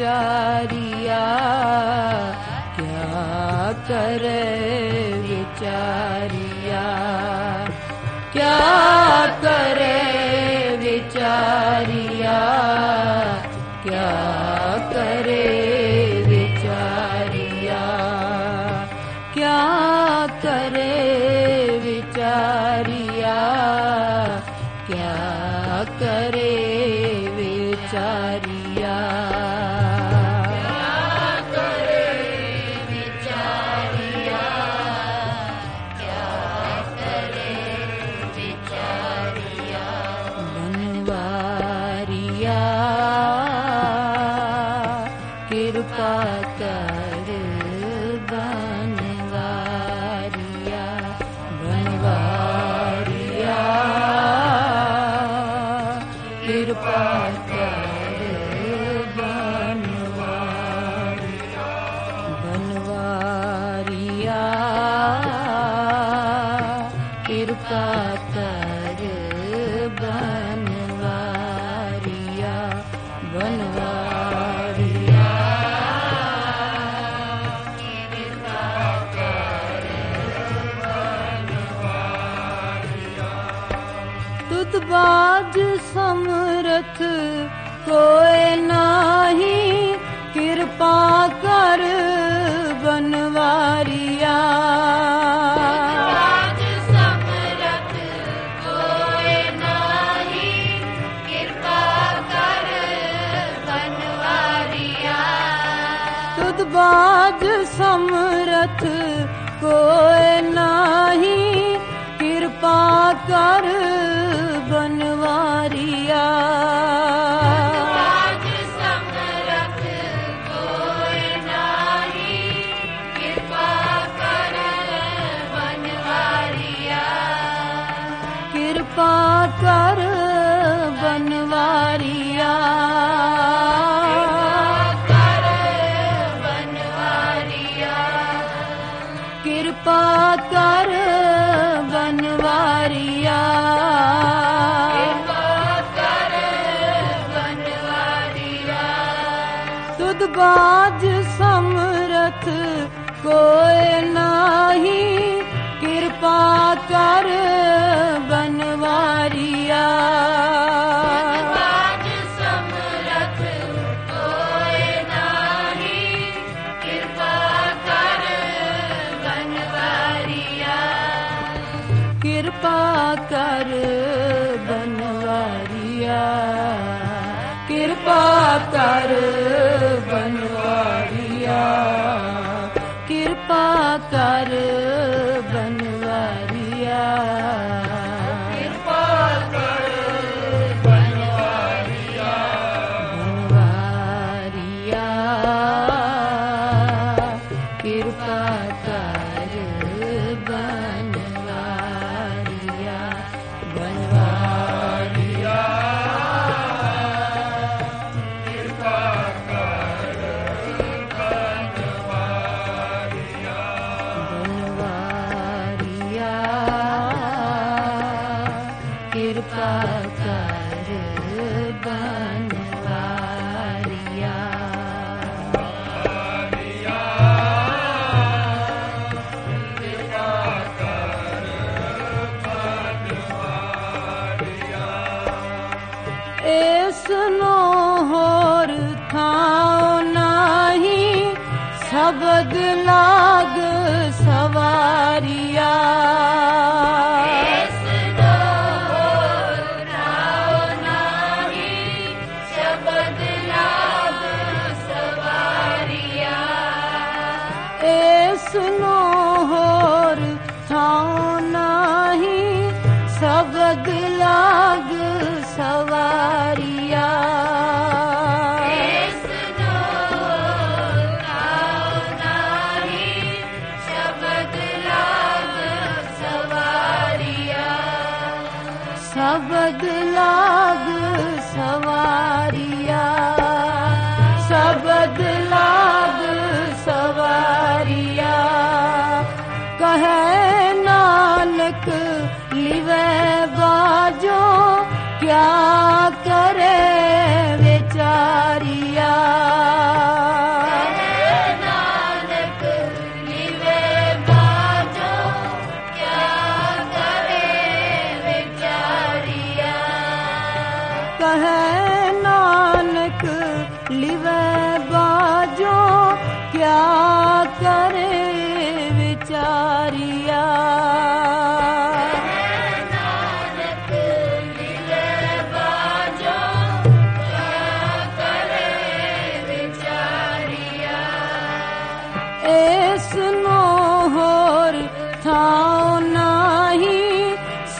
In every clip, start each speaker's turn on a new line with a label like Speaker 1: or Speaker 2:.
Speaker 1: विचारिया क्या करे विचारिया क्या करे विचारिया क्या करे विचारिया क्या करे विचारिया क्या करे विचारिया कृपा कर बनवारिया बनवारिया कृपा कर बनवारिया बनवारिया कृपा कर बनवारिया बनवारिया बाज समरथ कोई नाही कृपा कर बनवारिया बाज समरथ कोई नाही कृपा कर बनवारिया तुद बाज समरथ कोई नाही कृपा कर बनवारिया बाज समरथ कोई नाही कृपा कर बनवारिया कृपा कर बनवारिया कृपा कर बनवारिया तुद बाज समरथ कोई नाही कृपा कर बनवारिया बाज समरथ कोई नाही कृपा कर बनवारिया कृपा कर बनवारिया कृपा कर बनवारिया कृपा कर बनवारिया कृपा कर बनवारिया बनवारिया कृपा कर बनवारिया बनवारिया कृपा कर बनवारिया ऐसनो होर थाओ नाही शब्द लाग सवारिया सुनो होर थाओ नाही शब्द लाग सवारिया सुनो थाओ नाही शब्द लाग सवारिया शब्द लाग सवारिया शब्द लाग सवारिया कहे नानक लिवे बाजो क्या करे विचारिया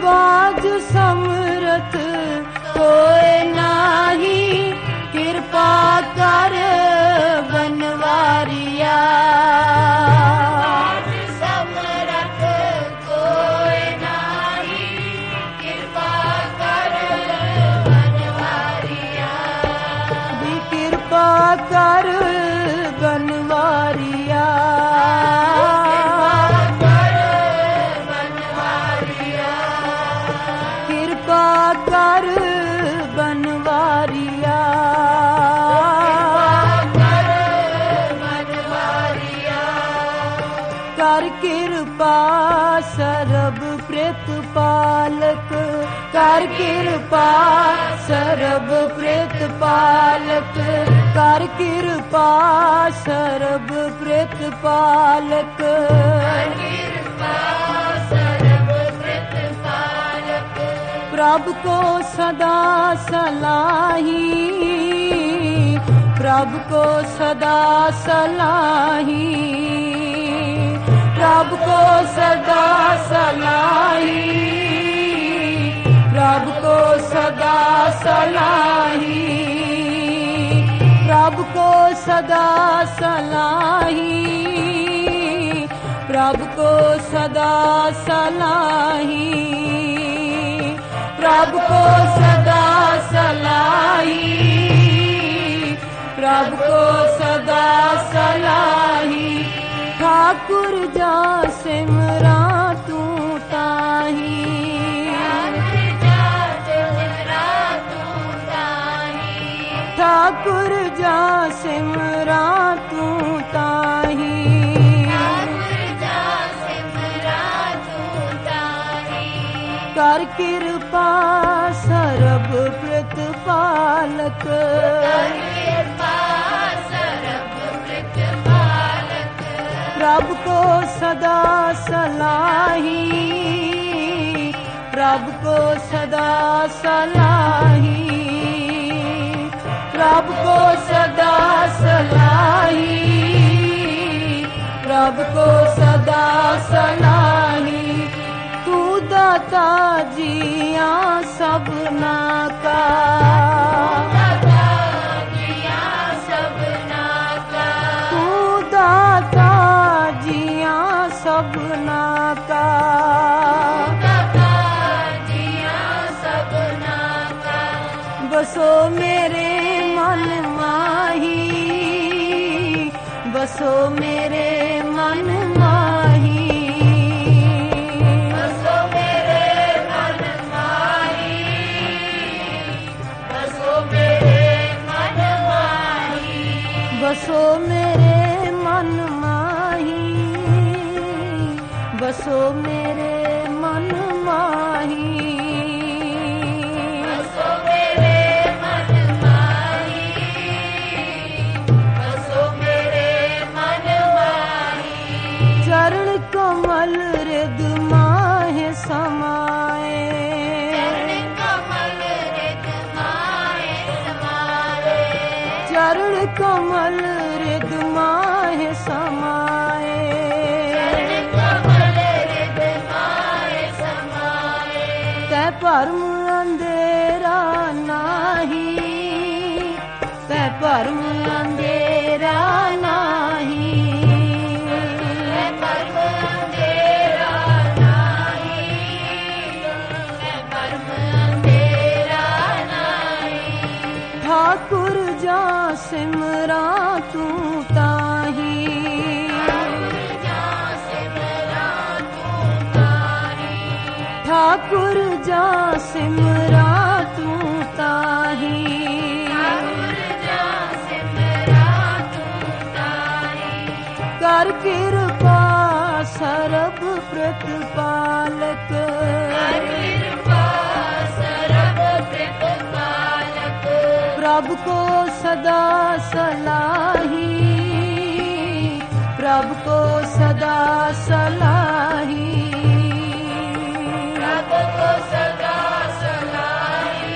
Speaker 1: बाज समरथ कोई नाही, कृपा कर बनवारिया। समरथ कोई नाही, कृपा कर बनवारिया। भी कृपा कर बनवारिया। कृपा कर बनवारिया। कर कृपा सरब प्रेतपालक, कर कृपा सरब प्रेतपालक, कर कृपा सरब प्रेतपालक। प्रभु को सदा सलाही, प्रभु को सदा सलाही, प्रभु को सदा सलाही, प्रभु को सदा सलाही, प्रभु को सदा सलाही, प्रभु को सदा सलाही, प्रभु को सदा सलाही, प्रभु को सदा सलाही। ठाकुर जा सिमरा तू ताही, ठाकुर जा सिमरा तू ताही, कर कृपा सरब प्रेतपालक, प्रभु को सदा सलाही, प्रभु को सदा सलाही, प्रभु को सदा सलाही, प्रभु को सदा सलाही। तू दाता जिया सबना का, तू दाता जिया सबना का, बसो मेरे मन माही, बसो मेरे मन माही, बसो मेरे मन माही, बसो मेरे मन माही, बसो मेरे मन माही, बसो मेरे मन माही। चरण कमल रिद माहे समाए, चरण कमल रिद माहे समाए, तै भरम अंधेरा नाही, तै भरम अंधेरा नाही, तै भरम अंधेरा नाही, तै भरम अंधेरा नाही। ठाकुर जा सिमरा तू ताही, ठाकुर जा सिमरा तू ताही, कर कृपा सरब प्रेतपालक, प्रभु को सदा सलाही, प्रभु को सदा सलाही, प्रभु को सदा सलाही,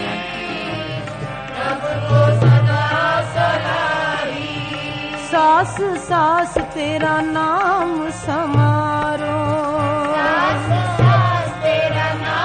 Speaker 1: प्रभु को सदा सलाही। सास सास तेरा नाम समारो, सास सास तेरा नाम